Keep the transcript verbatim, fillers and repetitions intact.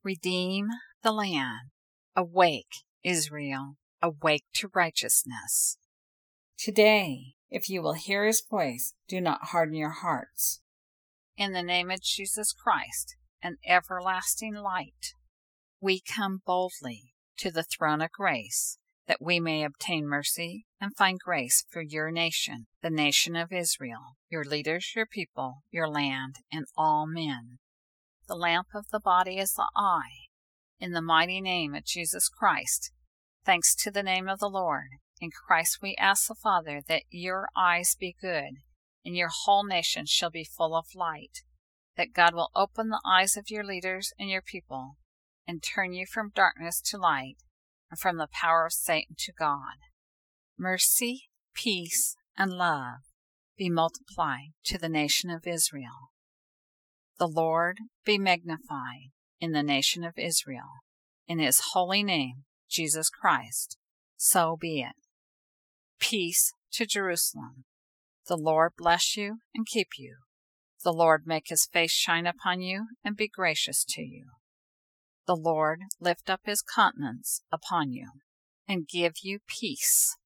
Redeem the land. Awake, Israel, awake to righteousness. Today, if you will hear his voice, do not harden your hearts. In the name of Jesus Christ, an everlasting light, we come boldly to the throne of grace, that we may obtain mercy and find grace for your nation, the nation of Israel, your leaders, your people, your land, and all men. The lamp of the body is the eye. In the mighty name of Jesus Christ, thanks to the name of the Lord, in Christ we ask the Father that your eyes be good, and your whole nation shall be full of light, that God will open the eyes of your leaders and your people, and turn you from darkness to light, and from the power of Satan to God. Mercy, peace, and love be multiplied to the nation of Israel. The Lord be magnified in the nation of Israel. In his holy name, Jesus Christ, so be it. Peace to Jerusalem. The Lord bless you and keep you. The Lord make his face shine upon you and be gracious to you. The Lord lift up his countenance upon you and give you peace.